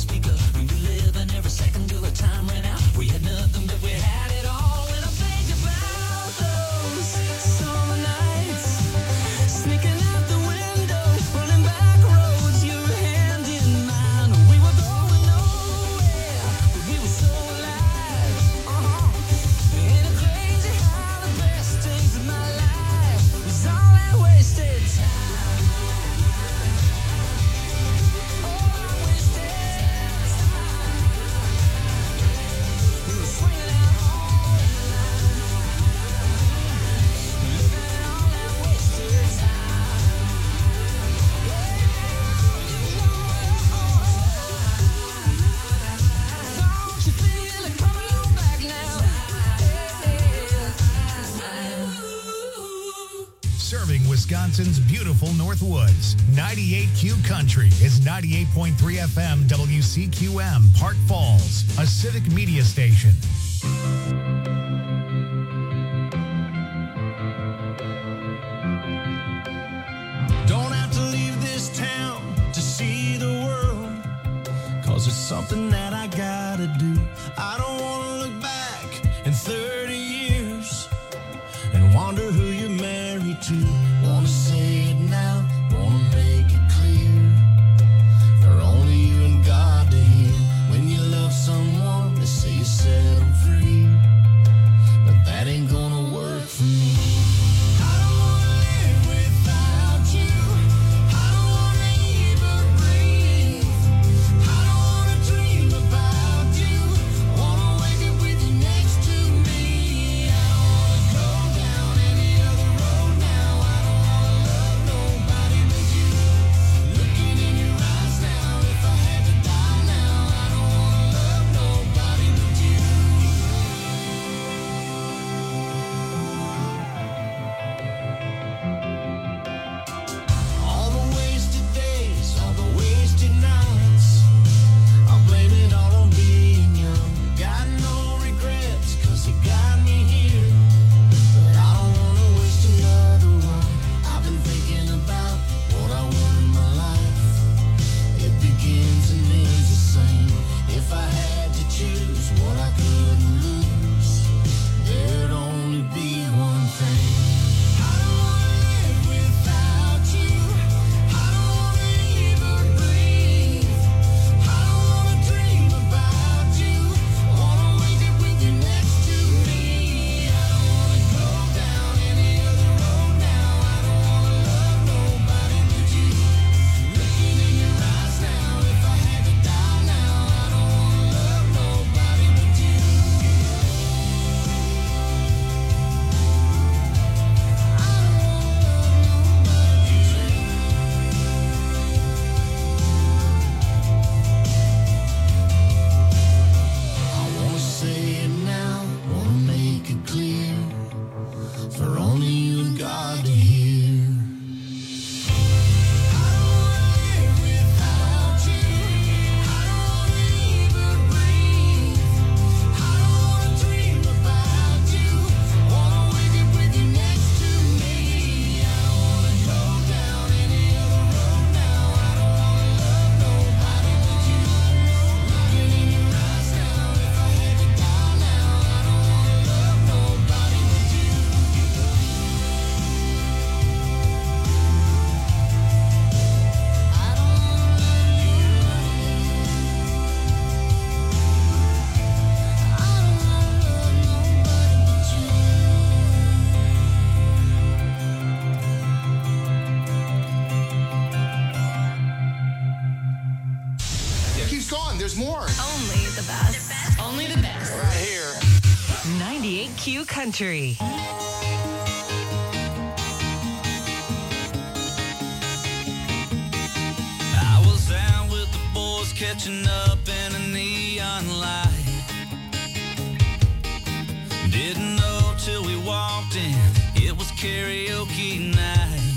speaker. We were living every second till the time ran out. We had nothing, but we had it all. And I think about those summer nights, sneaking out the window, running back roads, your hand in mine. We were going nowhere, but we were so alive. Ain't it crazy how the best days of my life was all that wasted time? All that wasted time. We were swinging out all night, living all that wasted time. Don't you feel it coming on back now? Serving Wisconsin's beautiful Northwoods. 98Q Country is 98.3 FM WCQM, Park Falls, a civic media station. Don't have to leave this town to see the world, 'cause it's something that I gotta do. I don't wanna look back in 30 years and wonder who you're married to. Wanna say it now, wanna make it clear, for only you and God to hear. When you love someone, they say you set them free, but that ain't gonna work for me. I don't wanna live without you. I don't wanna even breathe. I don't wanna dream about you. Wanna wake up with you next to me. I don't wanna go down any other road now. I don't wanna love nobody but you. Looking in your eyes now, if I had to die now, I don't wanna love nobody but you. All the wasted days, all the wasted nights, I'll blame it all on being young. Got no regrets, 'cause it got me here, but I don't wanna waste another one. I've been thinking about what I want in my life. It begins and ends the same. If I had to choose what I couldn't lose, there'd only be one thing. I don't wanna live without you. I don't wanna even breathe. I don't wanna dream about you. Wanna wake up with you next to me. I don't wanna go down any other road now. I don't wanna love nobody but you. Looking in your eyes now, if I had to die now, I don't wanna love nobody but you. I wanna say it now, wanna make it clear, for only you and God to hear. I don't wanna live without you. I don't wanna even breathe. I don't wanna dream about you. Wanna wake up with you next to me. I don't wanna go down any other road now. I don't wanna love nobody but you. Looking in your eyes now, if I had to die now, I don't wanna love nobody but you. I don't wanna love you. I don't wanna love nobody but you. Keeps going. There's more. Only the best. Only the best. Right here. 98Q Country. I was out with the boys catching up in a neon light. Didn't know till we walked in, it was karaoke night.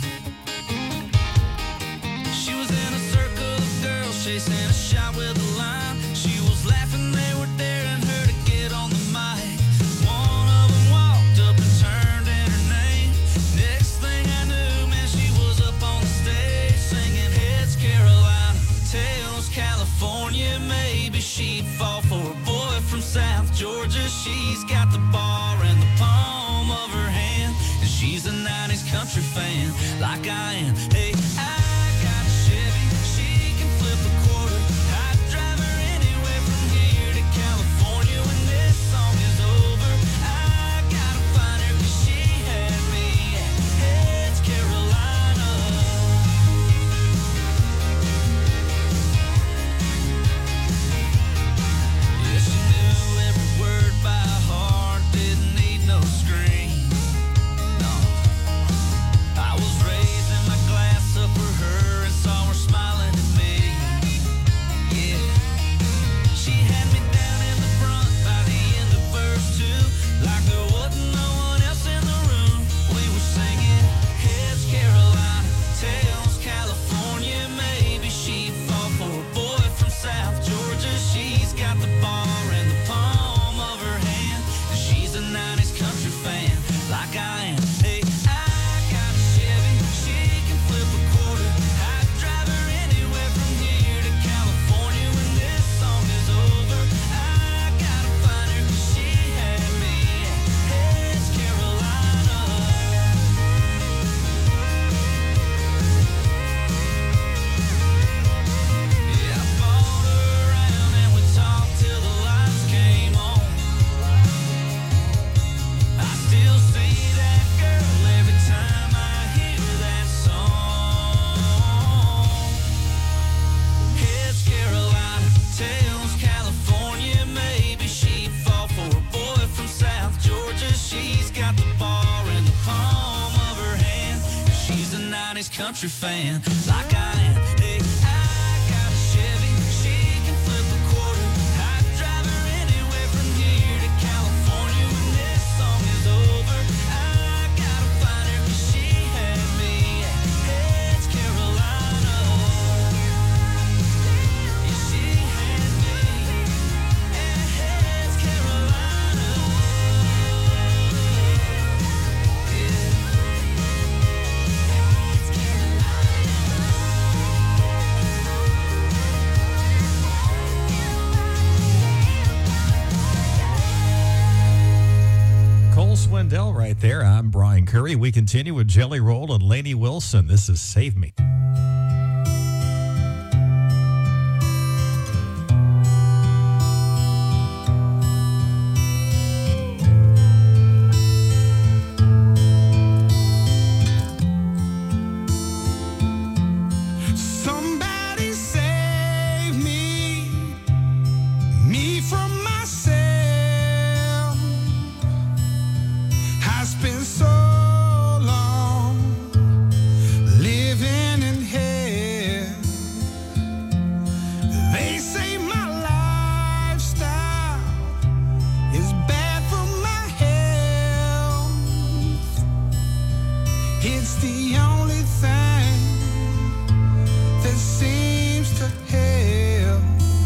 She was in a circle of girls chasing a shot with a line. She was laughing, they were daring her to get on the mic. One of them walked up and turned in her name. Next thing I knew, man, she was up on the stage singing Heads Carolina, Tails California. California, maybe she'd fall for a boy from South Georgia. She's got the bar in the palm of her hand, and she's a 90s country fan like I am. Hey, I got a Chevy, she can flip a quarter. I'd drive her anywhere from here to California when this song is over. I gotta find her 'cause she had me at Heads, Carolina. Yeah, she knew every word by heart, didn't need no screens. No, I was raising my glass up for her and saw her smiling at me. Yeah, she had me down in the front by the end of verse 2, like there wasn't no one else in the room. We were singing Heads, Carolina, Tails, California. Maybe she'd fall for a boy from South Georgia. She's got the bar in the palm of her hand, and she's a 90s country fan like I am. Hey, I got a Chevy, she can flip a quarter. I'd drive her anywhere from here to California when this song is over. I gotta find her 'cause she had me at Heads, Carolina. Yeah, I followed her around and we talked till the lights came on. I still see that girl every time I hear that song. Heads, Carolina, Tails, California. Maybe she'd fall for a boy from South Georgia. She's got the bar in the palm of her hand, and she's a 90s country fan like I am. Hey, I got a Chevy, she can flip a quarter. I'd drive her anywhere from here to California when this song is over. I gotta find her 'cause she had me at Heads, Carolina. Yeah, she had me at Heads, Carolina. Yeah. Cole Swindell right there. I'm Brian Curry. We continue with Jelly Roll and Lainey Wilson. This is Save Me. Somebody save me from myself. I spent so long living in hell. They say my lifestyle is bad for my health. It's the only thing that seems to help.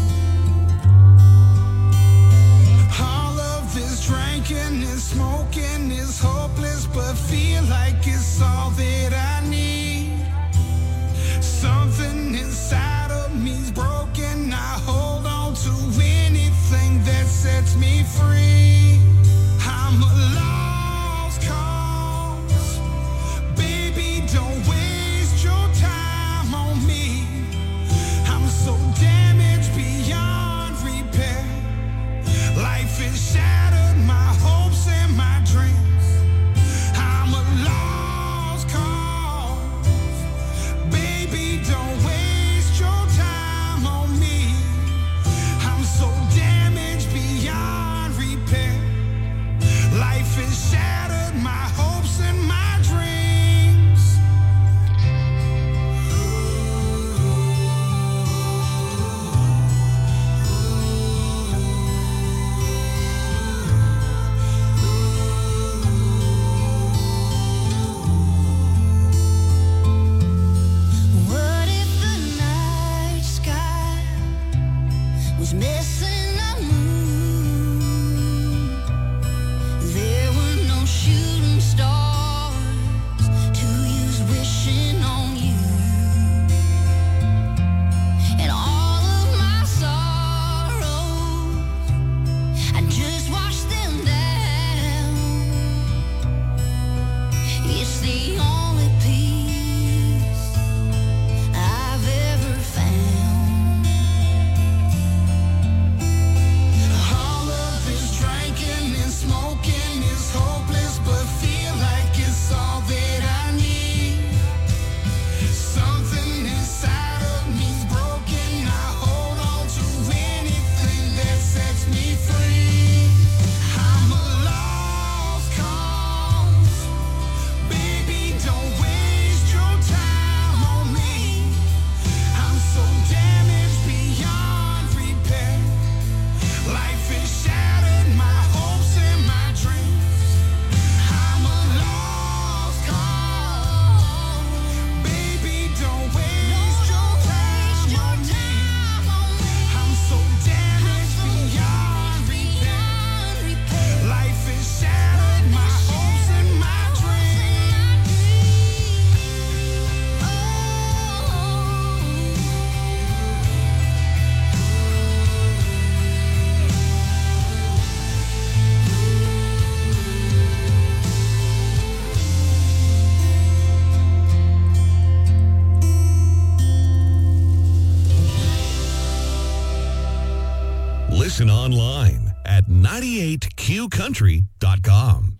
All of this drinking and smoking is hopeless, but feel like it's all that I need. Something inside of me's broken. I hold on to anything that sets me free. I'm a lost cause. Baby, don't waste your time on me. I'm so damaged beyond repair. Life has shattered my hopes and my dreams. I'm a lost cause. Baby, don't waste your time on me. I'm so damaged beyond repair. Life has shattered my hopes and my dreams. What if the night sky was missing a moon? There were no shooting stars to use wishing on you. And all of my sorrows Listen online at 98qcountry.com.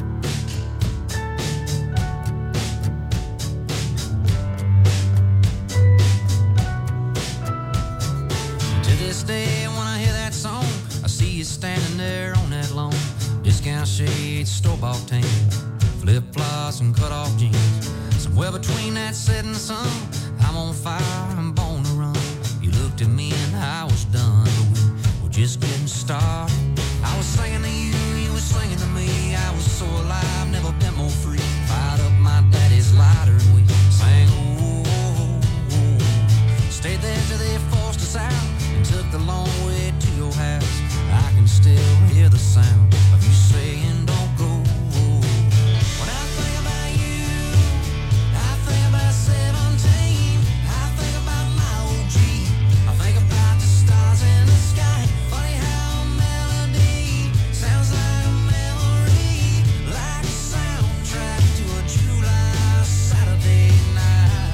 To this day, when I hear that song, I see you standing there on that lawn. Discount shades, store-bought tan, flip-flops and cut-off jeans. Somewhere between that setting sun, I'm on fire, I'm born to run. You looked at me and I was done, but we were just getting started. I was singing to you, you were singing to me. I was so alive, never been more free. Fired up my daddy's lighter and we sang, oh, oh, oh. Stayed there till they forced us out and took the long way to your house. I can still hear the sound of you saying, don't go. When I think about you, I think about 17. I think about my OG. I think about the stars in the sky. Funny how a melody sounds like a memory, like a soundtrack to a July Saturday night.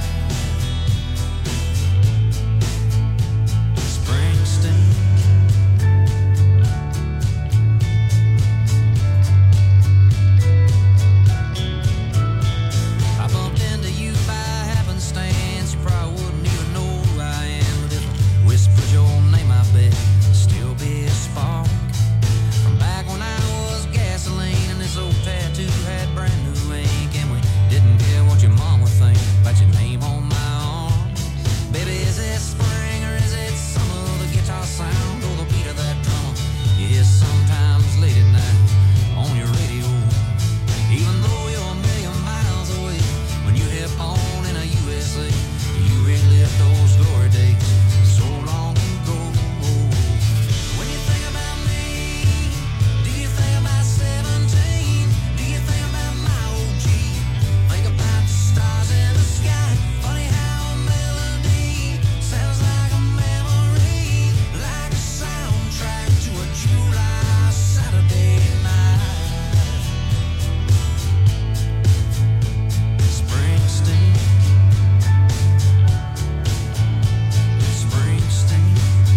Springsteen. I bumped into you by happenstance. You probably wouldn't even know who I am, but if I whispered your name, I bet it'd still be a spark from back when I was gasoline and this old tattoo had brand new ink, and we didn't care what your mom would think about your name on my arm. Baby, is it spring or is it summer? The guitar sound or the beat of that drum you hear sometimes late at night on your radio. Even though you're a million miles away, when you hit on in a USA, you relive those glory days so long ago. When you think about me, do you think about 17? Do you think about my OG? Think about the stars in the sky. Funny how a melody sounds like a memory, like a soundtrack to a July Saturday night. Springsteen. Springsteen.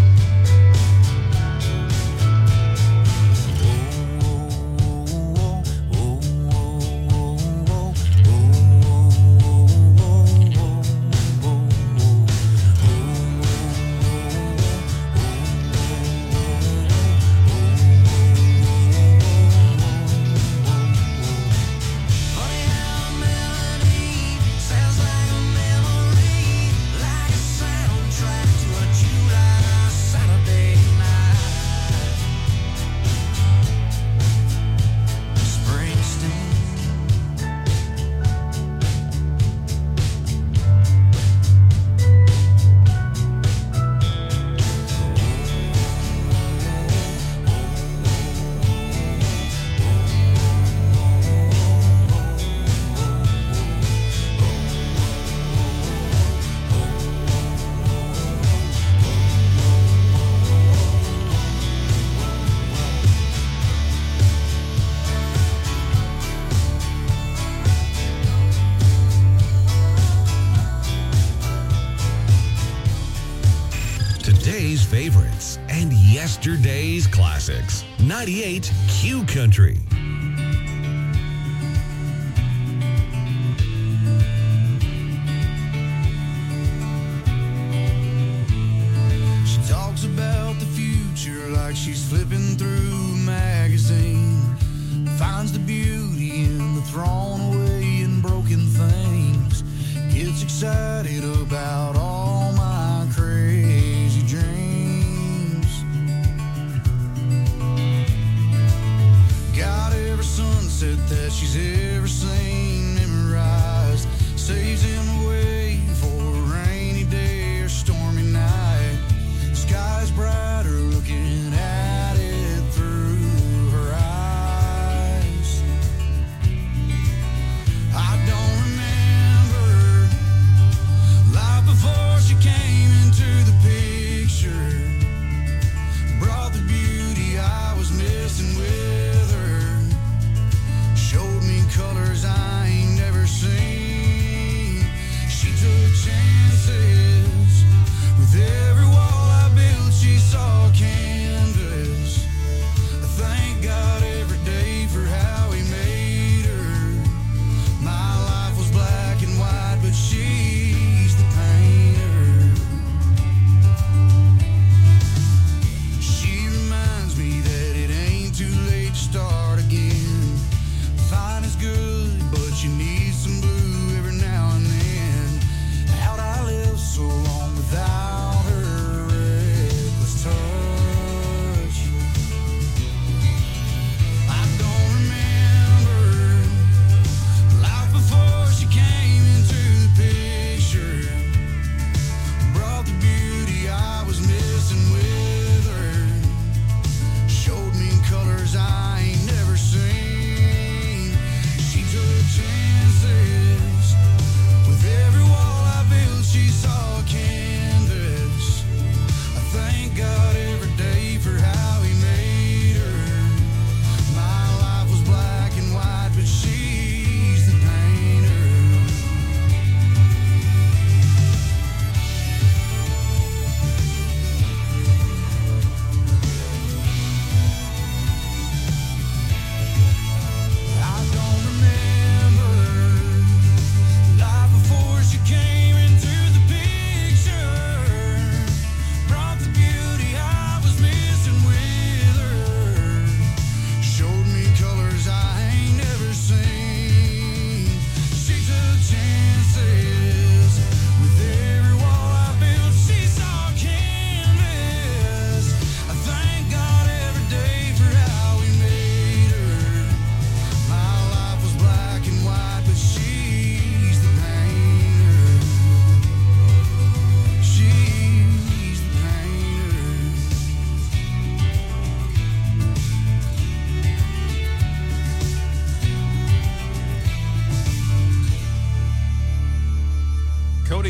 Funny how a melody sounds like a memory, like a soundtrack to a July Saturday night. Springsteen. Today's favorites and yesterday's classics. 98 Q Country. She talks about the future like she's flipping through a magazine. Finds the beauty in the thrown away and broken things. Gets excited about all my crazy dreams. Got every sunset that she's ever seen memorized. Saves him away for a rainy day or stormy night. Sky's brighter looking at it through her eyes.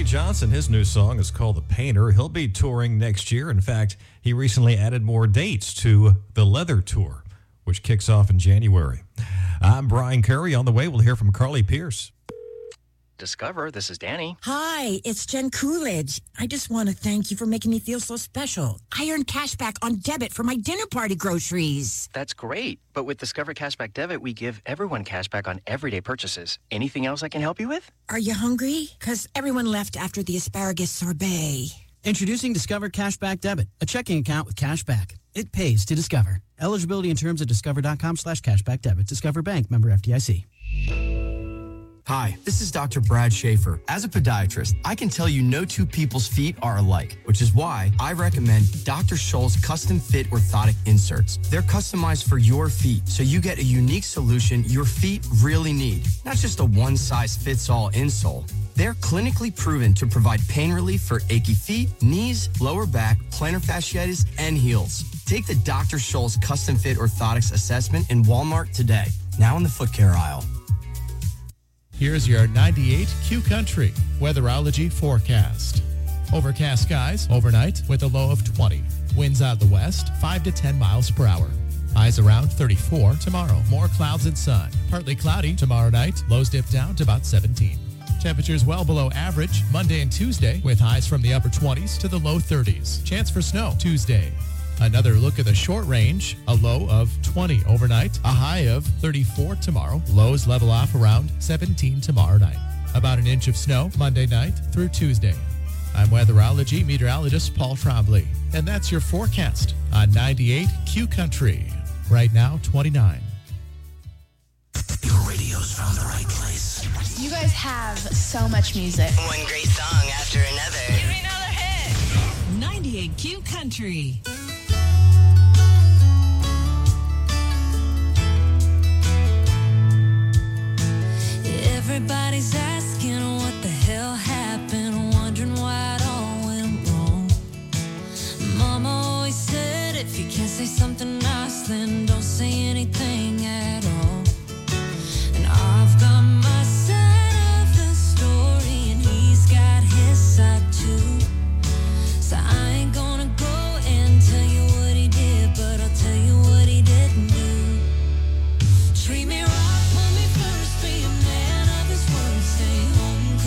Johnson, his new song is called The Painter. He'll be touring next year. In fact, he recently added more dates to the Leather Tour, which kicks off in January. I'm Brian Curry. On the way, we'll hear from Carly Pierce. Discover, this is Danny. Hi, it's Jen Coolidge. I just want to thank you for making me feel so special. I earned cash back on debit for my dinner party groceries. That's great. But with Discover Cashback Debit, we give everyone cash back on everyday purchases. Anything else I can help you with? Are you hungry? Because everyone left after the asparagus sorbet. Introducing Discover Cashback Debit, a checking account with cash back. It pays to Discover. Eligibility and terms at discover.com/cashback debit. Discover Bank, member FDIC. Hi, this is Dr. Brad Schaefer. As a podiatrist, I can tell you no two people's feet are alike, which is why I recommend Dr. Scholl's custom fit orthotic inserts. They're customized for your feet, so you get a unique solution your feet really need, not just a one-size-fits-all insole. They're clinically proven to provide pain relief for achy feet, knees, lower back, plantar fasciitis, and heels. Take the Dr. Scholl's custom fit orthotics assessment in Walmart today, now in the foot care aisle. Here's your 98 Q Country weatherology forecast. Overcast skies overnight with a low of 20. Winds out of the west, 5 to 10 miles per hour. Highs around 34 tomorrow. More clouds and sun. Partly cloudy tomorrow night. Lows dip down to about 17. Temperatures well below average Monday and Tuesday with highs from the upper 20s to the low 30s. Chance for snow Tuesday. Another look at the short range, a low of 20 overnight, a high of 34 tomorrow. Lows level off around 17 tomorrow night. About an inch of snow Monday night through Tuesday. I'm weatherology meteorologist Paul Trombley, and that's your forecast on 98 Q Country. Right now, 29. Your radio's found the right place. You guys have so much music. One great song after another. Give me another hit. 98 Q Country. Everybody's asking what the hell happened, wondering why it all went wrong. Mama always said if you can't say something nice, then don't say anything at all. And I've got my side of the story, and he's got his side too. So I ain't gonna go and tell you what he did, but I'll tell you what he didn't do. Treat me right, put me first, be a man of his word, stay home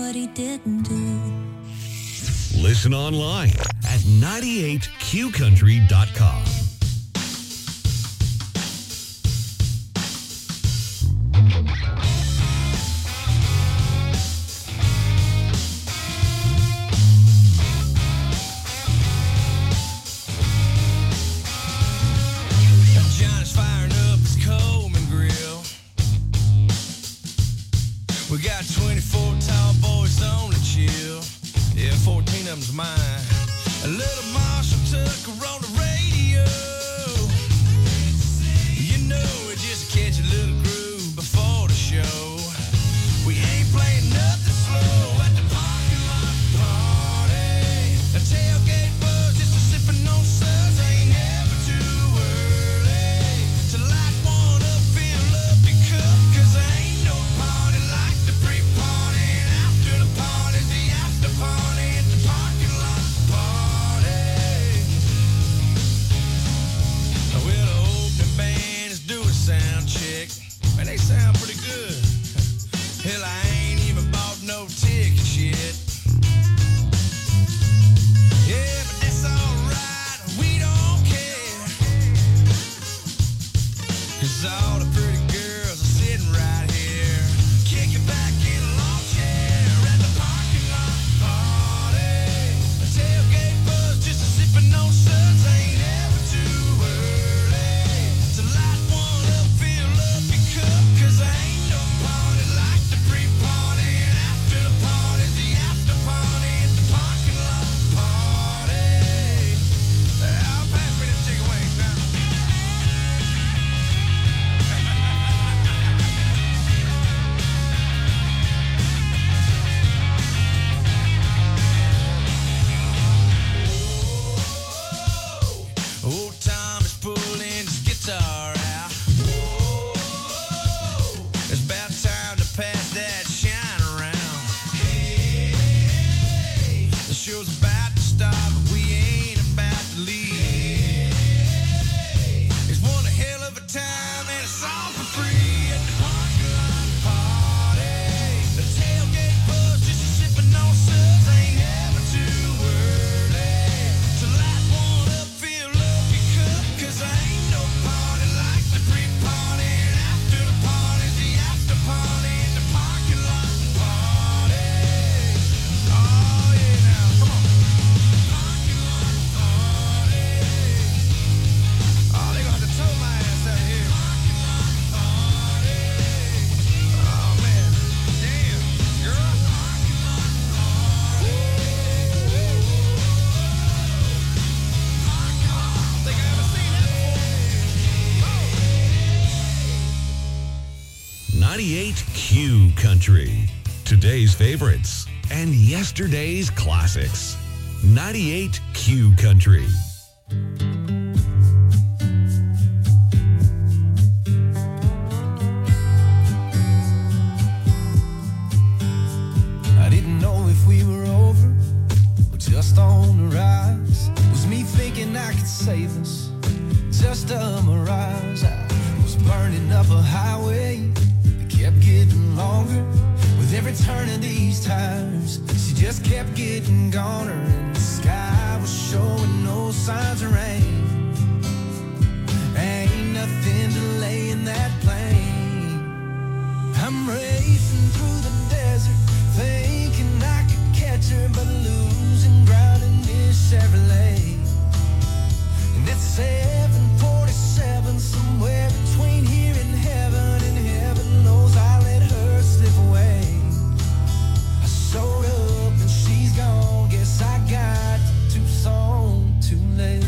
what he didn't do. Listen online at 98qcountry.com. Johnny's firing up his Coleman grill. We got 24 tall boys on the chill. Yeah, 14 of them's mine. A little Marshall Tucker on the radio. You know it just catch a little groove before the show. We ain't playing nothing slow at the parking lot party. A tailgate buzz just a sipping on suds. Ain't never too early to light one up, fill up your cup. 'Cause there ain't no party like the pre-party. And after the party, the after party at the parking lot party. Well, the opening band is doing sound check. Man, they sound pretty good. Hell, I ain't even bought no tickets yet. Yeah, but that's alright, we don't care. 'Cause all the pretty girls are sitting right here, kicking back in a lawn chair at the parking lot party. A tailgate buzz, just a sipping on suds. Ain't ever too early to light one up, fill up your cup. 'Cause there ain't no party like the pre-party. And after the party, the after party at the parking lot party. Pass me them chicken wings now. 98Q Country. Today's favorites and yesterday's classics. 98Q Country. I didn't know if we were over or just on the rise. Was me thinking I could save us, just a mirage. I was burning up a highway that kept getting longer. With every turn of these tires, she just kept getting goner. And the sky was showing no signs of rain. Ain't nothing delaying that plane. I'm racing through the desert, thinking I could catch her, but losing ground in this Chevrolet. And it's 747, somewhere between here and heaven knows I let her slip away. I showed up and she's gone, guess I got to Tucson too late.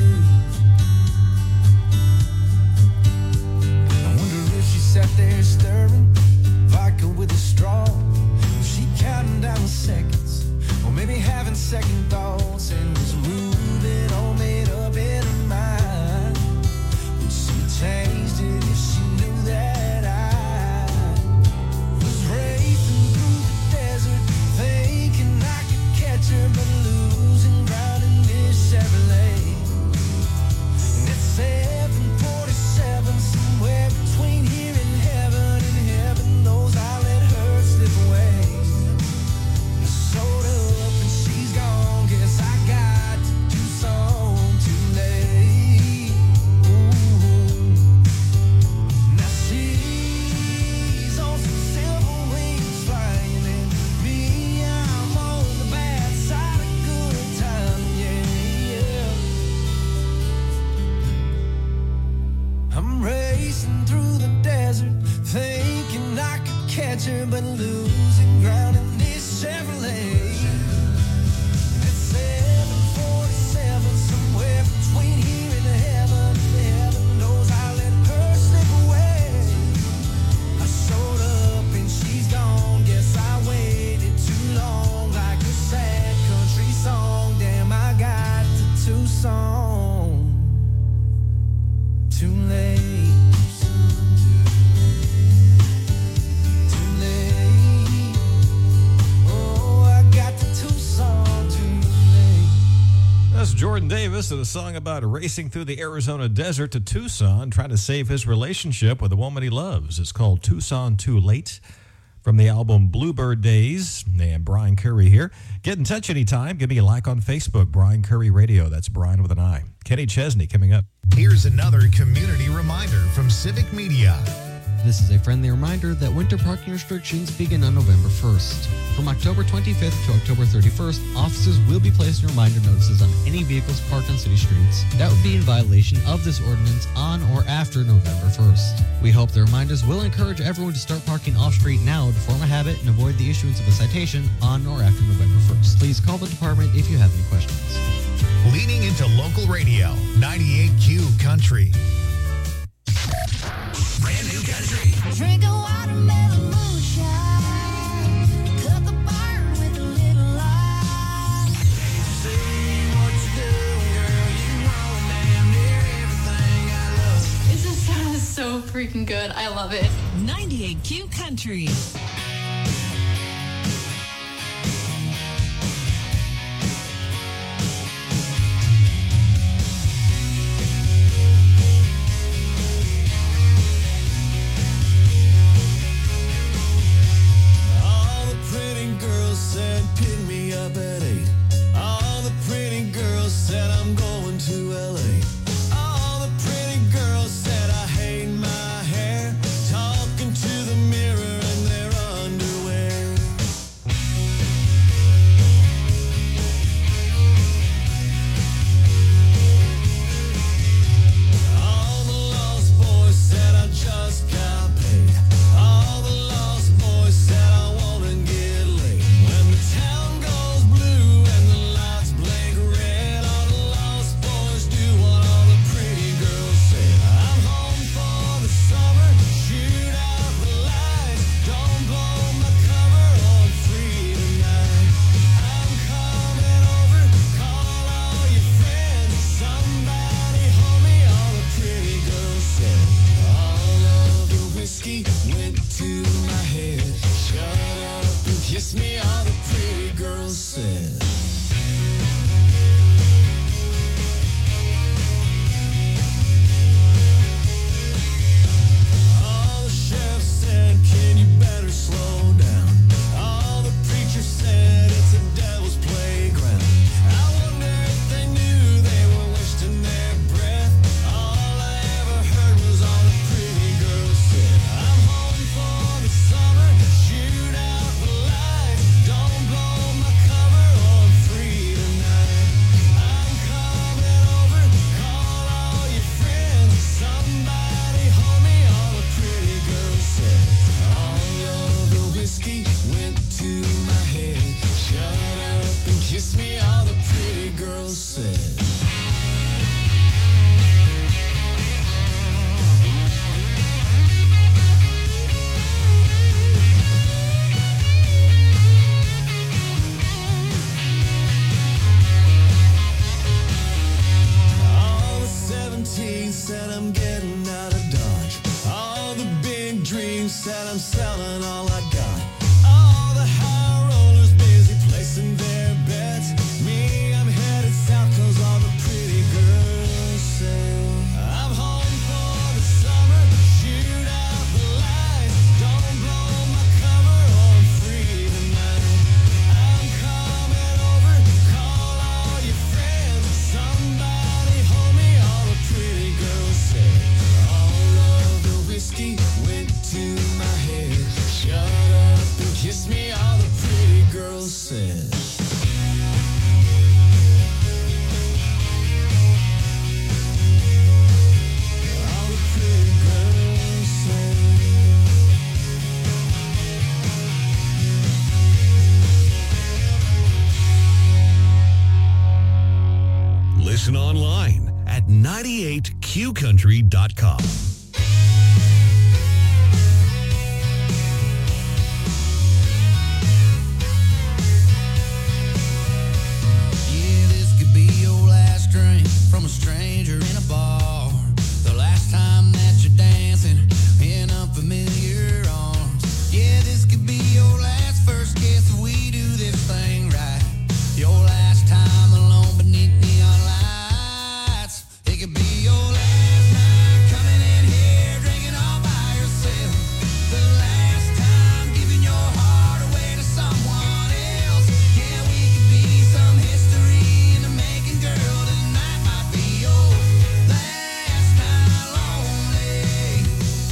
I wonder if she sat there stirring vodka with a straw. Was she counting down the seconds, or maybe having second thoughts, and was moving all made up in her mind? Would she changed it if she knew that I was racing through the desert, thinking I could catch her, but losing ground in this Chevrolet? And it's 747, somewhere between here and heaven knows I let her slip away. I desert, thinking I could catch her, but losing ground in this Chevrolet. At 747, somewhere between here and heaven, heaven knows I let her slip away. I showed up and she's gone, guess I waited too long, like a sad country song. Damn, I got to Tucson too late. That's Jordan Davis and a song about racing through the Arizona desert to Tucson, trying to save his relationship with the woman he loves. It's called Tucson Too Late from the album Bluebird Days. And Brian Curry here. Get in touch anytime. Give me a like on Facebook, Brian Curry Radio. That's Brian with an I. Kenny Chesney coming up. Here's another community reminder from Civic Media. This is a friendly reminder that winter parking restrictions begin on November 1st. From October 25th to October 31st, officers will be placing reminder notices on any vehicles parked on city streets that would be in violation of this ordinance on or after November 1st. We hope the reminders will encourage everyone to start parking off-street now to form a habit and avoid the issuance of a citation on or after November 1st. Please call the department if you have any questions. Leaning into local radio, 98Q Country. Brand new country. Drink a watermelon moonshine. Cut the burn with a little light. See what you do, girl. You know damn near everything I love. This just sounds so freaking good. I love it. 98Q Country. Pick me up at 8. All the pretty girls said I'm going to LA. All the pretty girls said I hate my hair, talking to the mirror in their underwear. All the lost boys said I just got paid. All the lost boys said I wanna get laid. When the town goes blue and the lights blink red, all the lost boys do what all the pretty girls say. I'm home for the summer, shoot out the lights, don't blow my cover on free tonight. I'm coming over, call all your friends, somebody hold me, all the pretty girls said. All of the whiskey went to my head, shut up and kiss me, all the pretty girls said. All the sheriff said, can you better slow down? All the preachers said, it's a devil's playground. I wonder if they knew they were wasting their breath. All I ever heard was all the pretty girls said. I'm home for the summer, shoot out the lights, don't blow my cover on free tonight. I'm coming over, call all your friends, somebody hold me, all the pretty girls said. All of the whiskey went to my head, shut up and kiss me, all the pretty girls said. All the 17 said I'm getting out of Dodge. All the big dreams said I'm selling all I got. All the high rollers busy placing their bets. Me, I'm headed south 'cause all the pretty girls say I'm home for the summer, shoot out the lights, don't blow my cover on free tonight. I'm coming over, call all your friends, somebody hold me, all the pretty girls say. All of the whiskey went to my head, listen online at 98qcountry.com. Yeah, this could be your last drink from a stranger in a bar. The last time that you're dancing in unfamiliar arms. Yeah, this could be your last first kiss if we do this thing right. Your last time alone beneath neon lights. It could be your last night coming in here drinking all by yourself. The last time giving your heart away to someone else. Yeah, we could be some history in the making, girl. Tonight might be your last night lonely.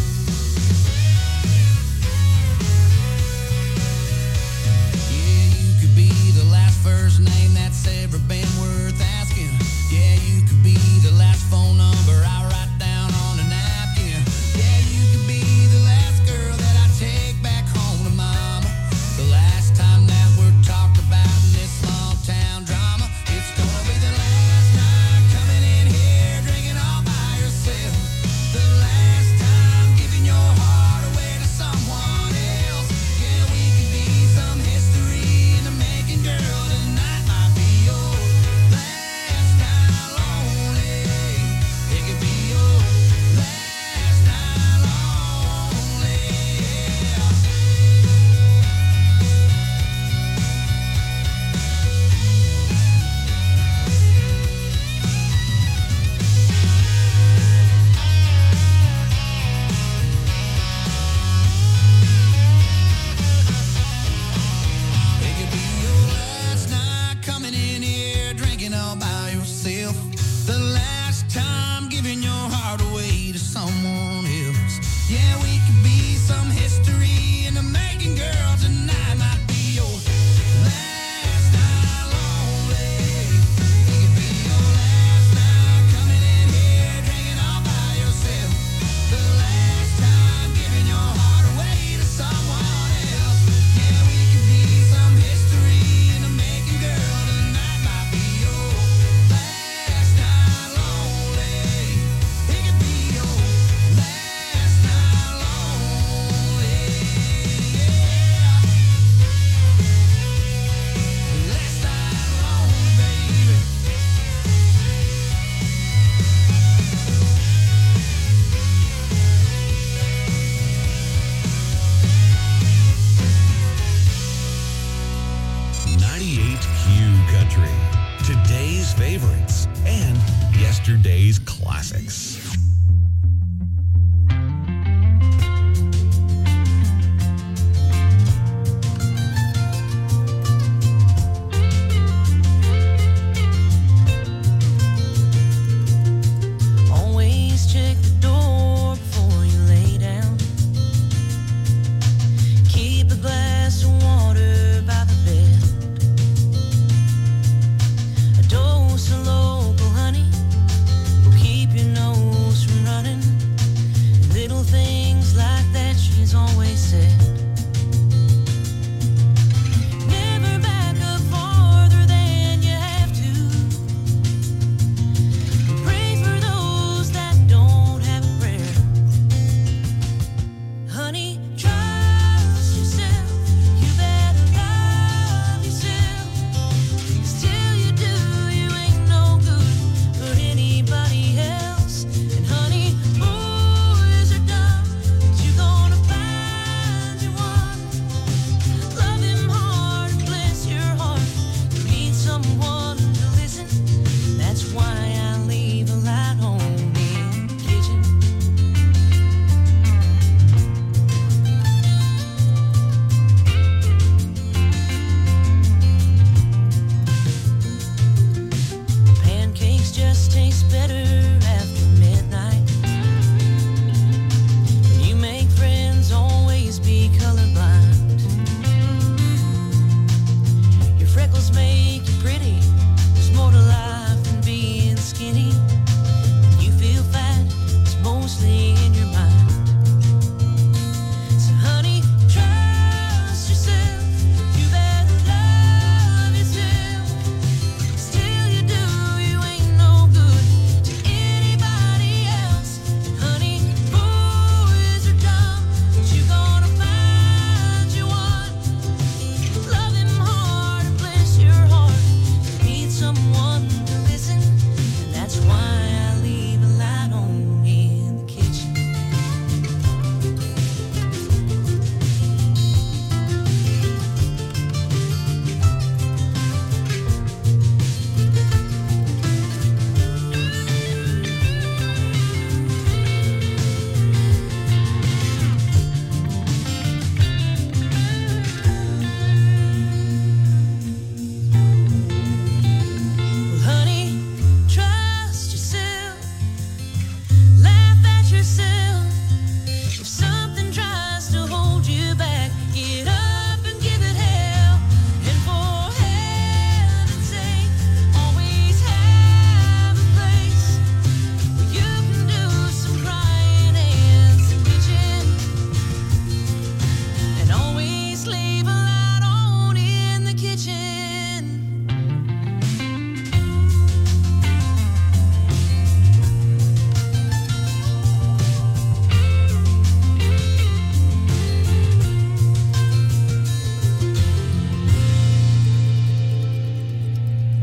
Yeah, you could be the last first name that's ever been worth asking. Yeah, you could be the last phone number I write down on a napkin. Yeah, you could be the last girl that I take back home to mama. The last time that we're talked about in this small town drama. It's gonna be the last night coming in here drinking all by yourself. The last time giving your heart away to someone else. Yeah, we could be some history in the making, girl. Tonight might be your last night lonely. It could be your last night lonely. It could be your last night coming in here drinking all by yourself. The last time giving your heart away to someone else. Yeah, we could be some history in the making, girl. Tonight might be your last night lonely. It could be your last night coming in here drinking all by yourself. The last time giving your heart away to someone else. Yeah, we could be some history in the making, girl. Tonight might be your last night lonely. It could be your last night lonely. Yeah. Last night lonely, baby. .98 Country. Today's favorites and yesterday's classics. Always check the door before you lay down. Keep a glass of water by the bed. A dose of local honey will keep your nose from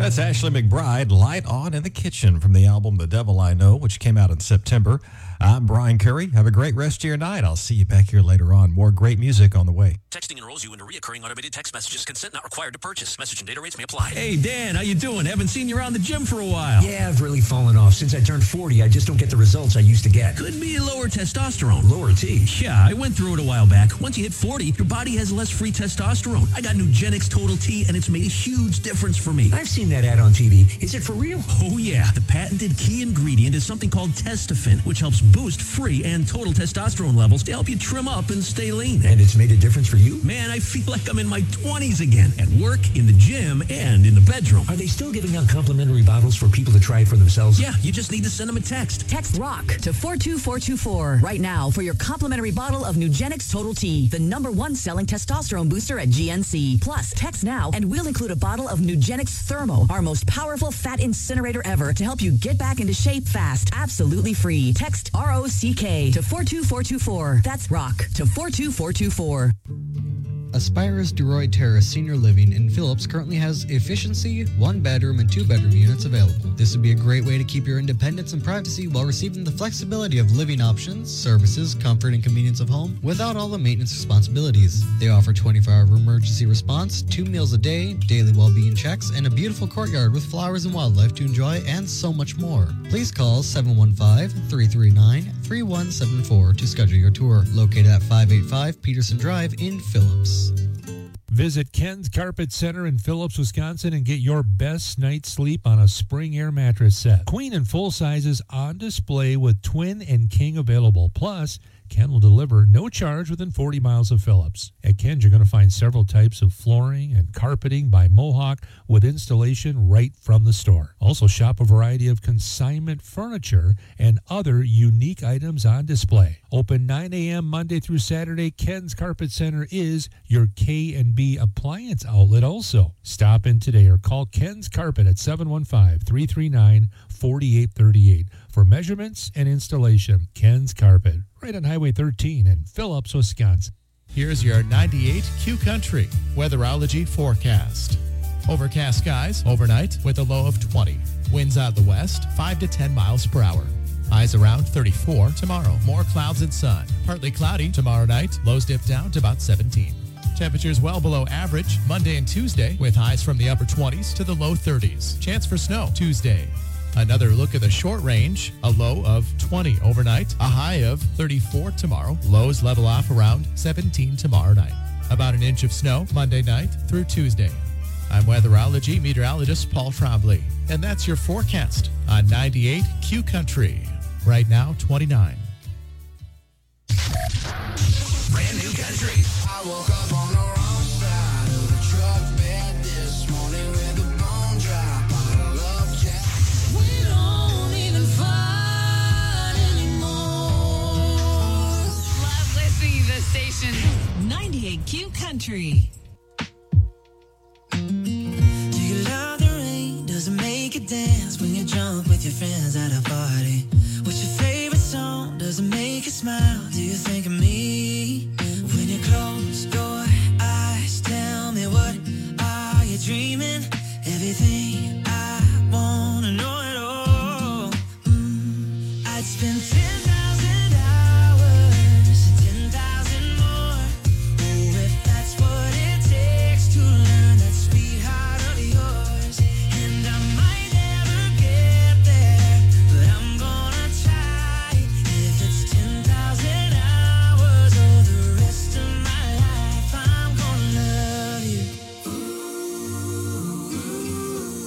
That's Ashley McBride, Light On in the Kitchen from the album The Devil I Know, which came out in September. I'm Brian Curry. Have a great rest of your night. I'll see you back here later on. More great music on the way. Texting enrolls you into reoccurring automated text messages. Consent not required to purchase. Message and data rates may apply. Hey, Dan, how you doing? Haven't seen you around the gym for a while. Yeah, I've really fallen off. Since I turned 40, I just don't get the results I used to get. Could be lower testosterone. Lower T? Yeah, I went through it a while back. Once you hit 40, your body has less free testosterone. I got Nugenix Total T, and it's made a huge difference for me. I've seen that ad on TV. Is it for real? Oh, yeah. The patented key ingredient is something called Testofen, which helps boost free and total testosterone levels to help you trim up and stay lean. And it's made a difference for you? Man, I feel like I'm in my 20s again, at work, in the gym, and in the bedroom. Are they still giving out complimentary bottles for people to try it for themselves? Yeah, you just need to send them a text. Text ROCK to 42424 right now for your complimentary bottle of Nugenix Total T, the #1 selling testosterone booster at GNC. Plus, text now and we'll include a bottle of Nugenix Thermo, our most powerful fat incinerator ever, to help you get back into shape fast, absolutely free. Text ROCK to 42424. That's ROCK to 42424. Aspirus Duroy Terrace Senior Living in Phillips currently has efficiency, 1-bedroom and 2-bedroom units available. This would be a great way to keep your independence and privacy while receiving the flexibility of living options, services, comfort, and convenience of home without all the maintenance responsibilities. They offer 24-hour emergency response, 2 meals a day, daily well-being checks, and a beautiful courtyard with flowers and wildlife to enjoy, and so much more. Please call 715-339-3174 to schedule your tour. Located at 585 Peterson Drive in Phillips. Visit Ken's Carpet Center in Phillips, Wisconsin and get your best night's sleep on a Spring Air mattress set. Queen and full sizes on display with twin and king available. Plus, Ken will deliver no charge within 40 miles of Phillips. At Ken's, you're going to find several types of flooring and carpeting by Mohawk with installation right from the store. Also, shop a variety of consignment furniture and other unique items on display. Open 9 a.m. Monday through Saturday, Ken's Carpet Center is your K&B appliance outlet also. Stop in today or call Ken's Carpet at 715-339-4838 for measurements and installation. Ken's Carpet, right on Highway 13 in Phillips, Wisconsin. Here's your 98 Q Country weatherology forecast. Overcast skies overnight with a low of 20. Winds out of the west 5 to 10 miles per hour. Highs around 34 tomorrow. More clouds and sun. Partly cloudy tomorrow night. Lows dip down to about 17. Temperatures well below average Monday and Tuesday with highs from the upper 20s to the low 30s. Chance for snow Tuesday. Another look at the short range, a low of 20 overnight, a high of 34 tomorrow. Lows level off around 17 tomorrow night. About an inch of snow Monday night through Tuesday. I'm weatherology meteorologist Paul Trombley, and that's your forecast on 98 Q Country. Right now, 29. Brand new country. I woke up on the wrong side of the truck bed this morning with a bone dry bottle of Jack. We don't even fight anymore. Love listening to this station. 98Q Country. Do you love the rain? Does it make you dance when you jump with your friends at a party? What's your favorite song? Does it make you smile? Do you think of me? When you close your eyes, tell me what are you dreaming? Everything I wanna know it all. I'd spend 10,000 hours, 10,000 more. Oh, if that's what it takes to learn that sweetheart of yours. And I might never get there, but I'm gonna try. If it's 10,000 hours or the rest of my life, I'm gonna love you.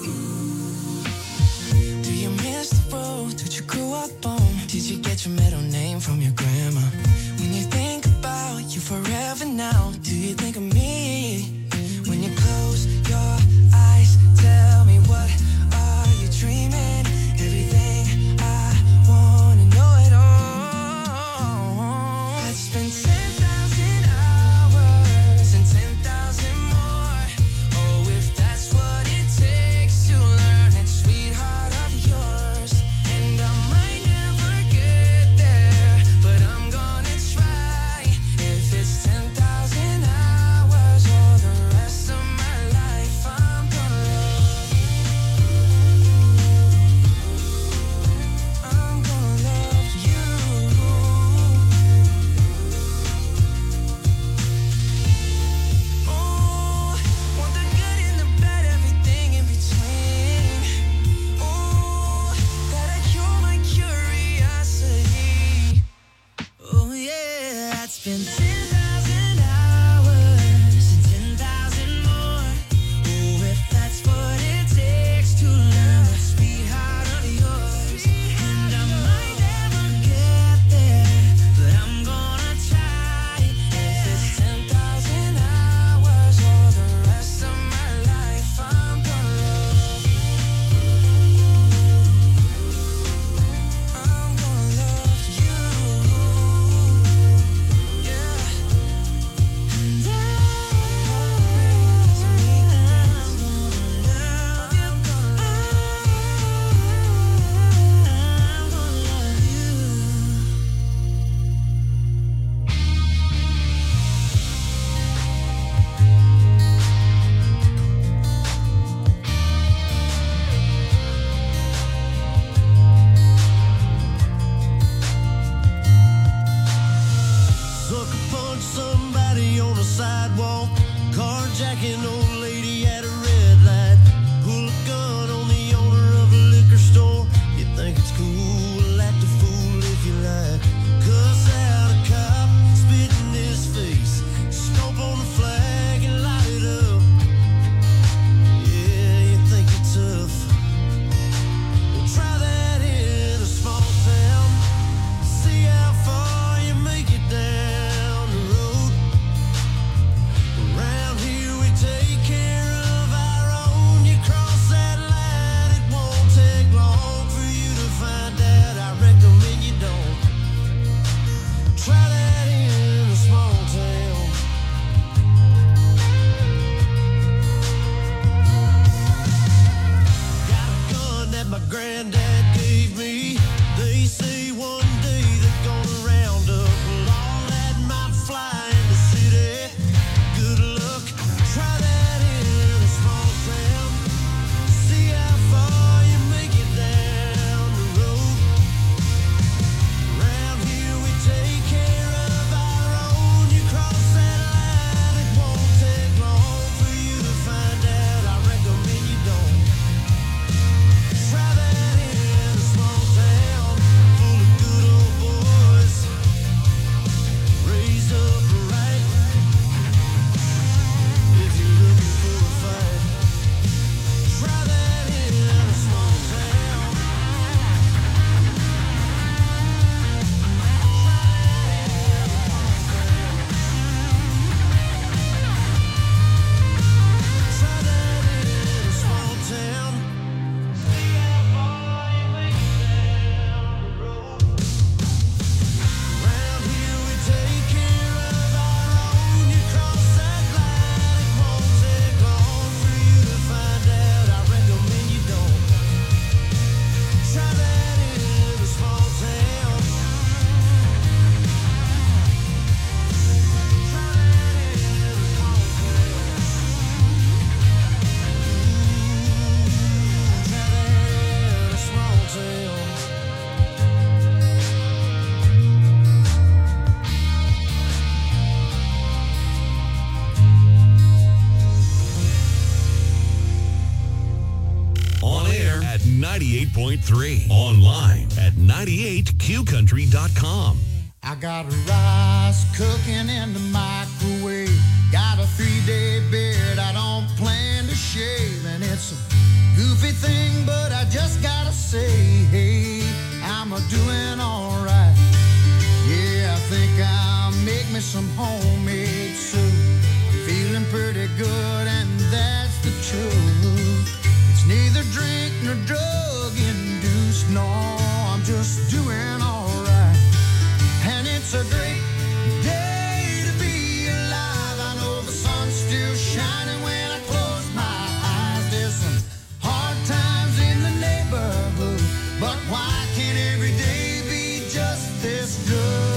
at 98.3. Online at 98qcountry.com. I got rice cooking in the microwave. Got a 3-day beard I don't plan to shave. And it's a goofy thing, but I just gotta say, hey, I'm a-doing alright. Yeah, I think I'll make me some homemade soup. Feeling pretty good, and that's the truth. It's neither drink nor drug-induced. No, I'm just doing alright. And it's a great day to be alive. I know the sun's still shining when I close my eyes. There's some hard times in the neighborhood, but why can't every day be just this good?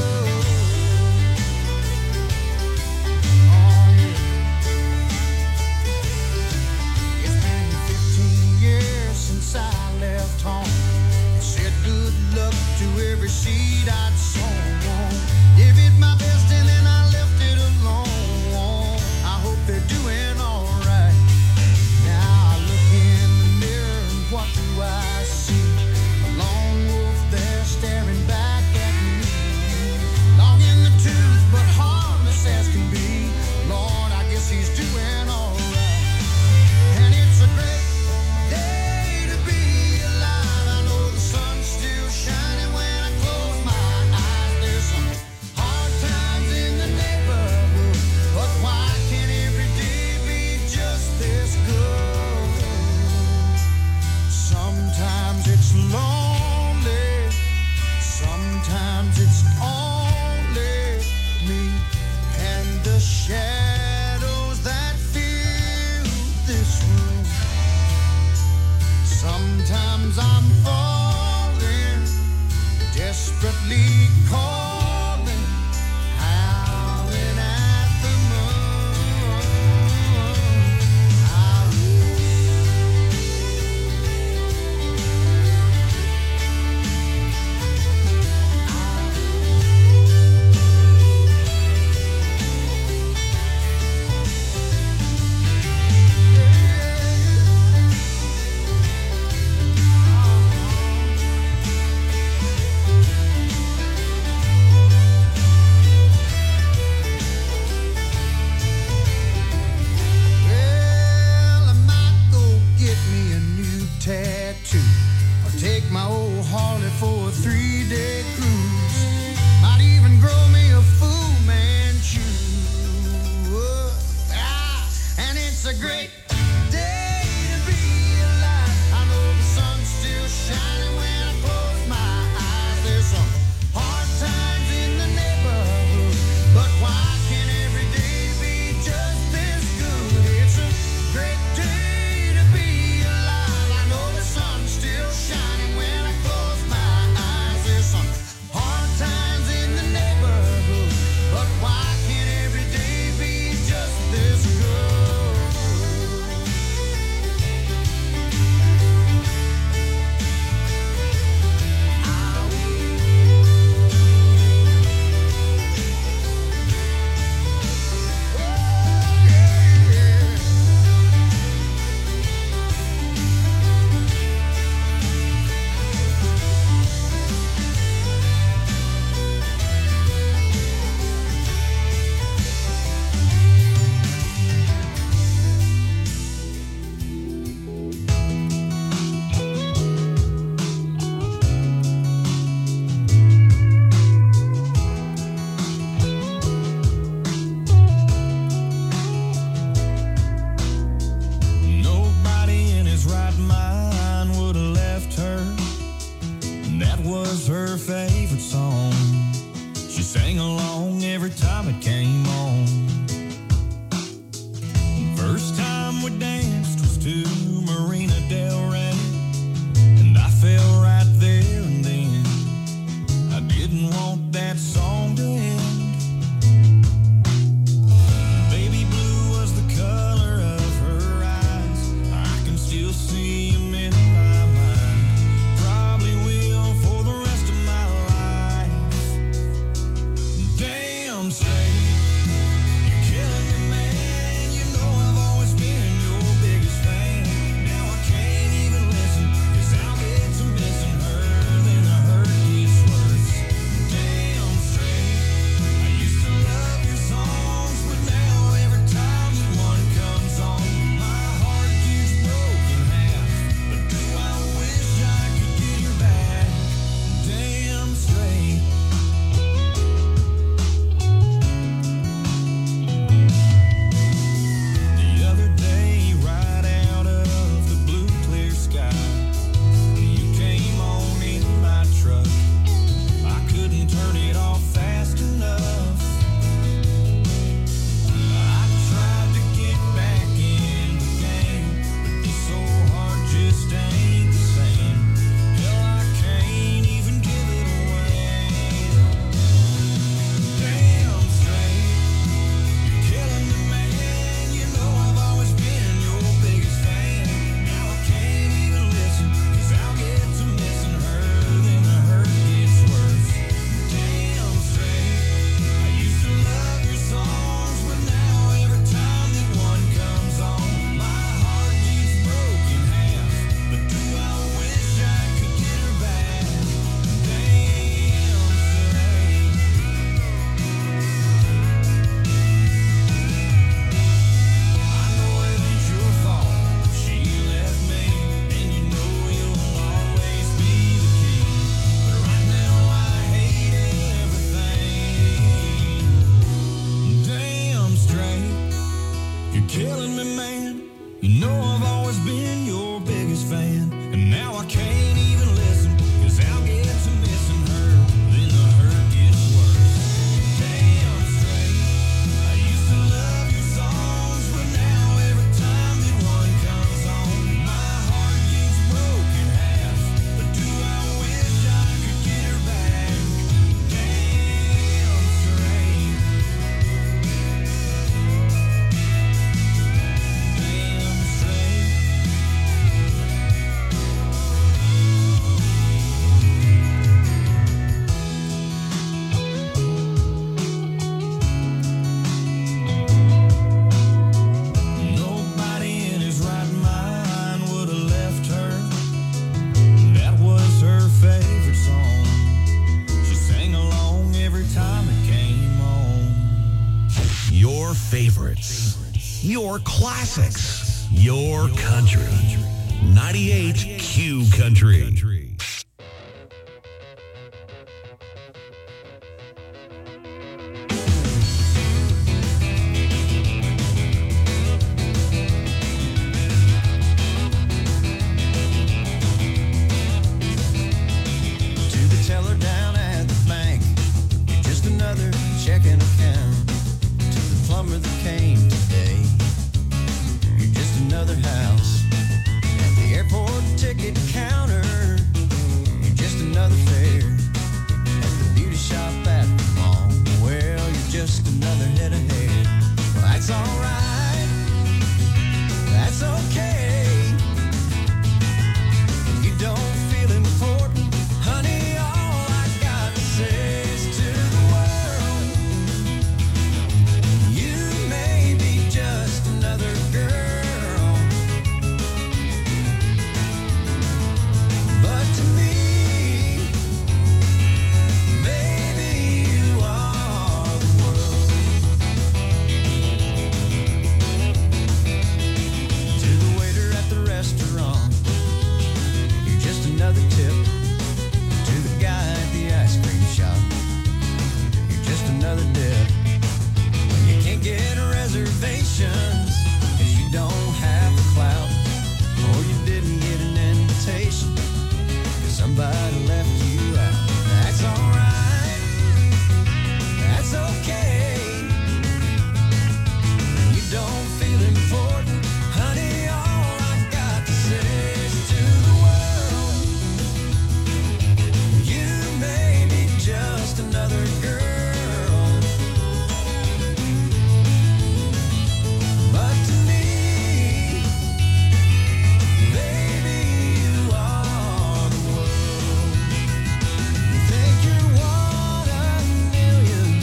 I left home. Said good luck to every seed I'd sown. Give it my best and then I left it alone. I hope they're doing alright. Now I look in the mirror and what do I see? A lone wolf there staring back at me. Long in the tooth but harmless as can be. Lord, I guess he's doing alright. And it's a great day. Sometimes it's lonely, sometimes it's only me and the shadows that fill this room. Sometimes I'm falling, desperately calling, howling at the moon. your classics, your country. 98 Q Country.